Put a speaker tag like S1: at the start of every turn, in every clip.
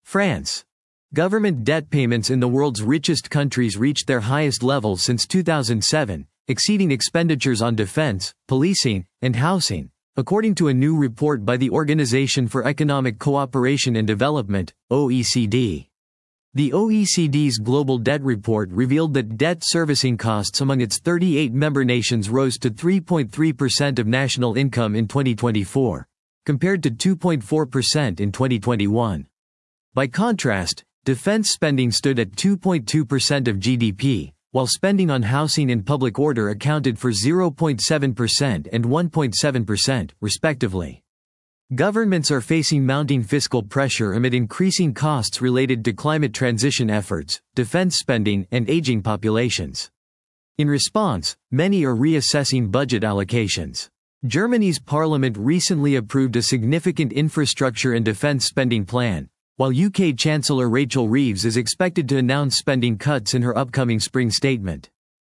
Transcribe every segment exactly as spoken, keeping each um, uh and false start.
S1: France. Government debt payments in the world's richest countries reached their highest levels since two thousand seven, exceeding expenditures on defense, policing, and housing, according to a new report by the Organization for Economic Cooperation and Development, O E C D. The O E C D's Global Debt Report revealed that debt servicing costs among its thirty-eight member nations rose to three point three percent of national income in twenty twenty-four, compared to two point four percent in twenty twenty-one. By contrast, defense spending stood at two point two percent of G D P, while spending on housing and public order accounted for zero point seven percent and one point seven percent, respectively. Governments are facing mounting fiscal pressure amid increasing costs related to climate transition efforts, defense spending, and aging populations. In response, many are reassessing budget allocations. Germany's parliament recently approved a significant infrastructure and defense spending plan, while U K Chancellor Rachel Reeves is expected to announce spending cuts in her upcoming spring statement.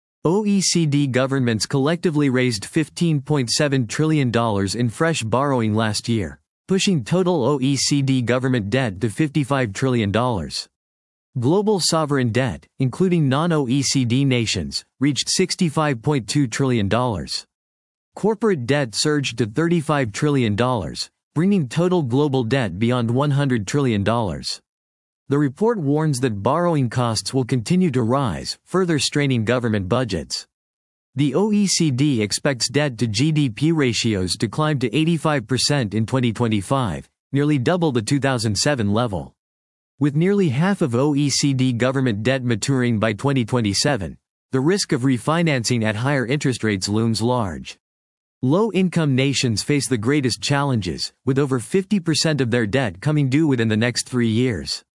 S1: O E C D governments collectively raised fifteen point seven trillion dollars in fresh borrowing last year, pushing total O E C D government debt to fifty-five trillion dollars. Global sovereign debt, including non-O E C D nations, reached sixty-five point two trillion dollars. Corporate debt surged to thirty-five trillion dollars, bringing total global debt beyond one hundred trillion dollars. The report warns that borrowing costs will continue to rise, further straining government budgets. The O E C D expects debt to G D P ratios to climb to eighty-five percent in twenty twenty-five, nearly double the two thousand seven level. With nearly half of O E C D government debt maturing by twenty twenty-seven, the risk of refinancing at higher interest rates looms large. Low-income nations face the greatest challenges, with over fifty percent of their debt coming due within the next three years.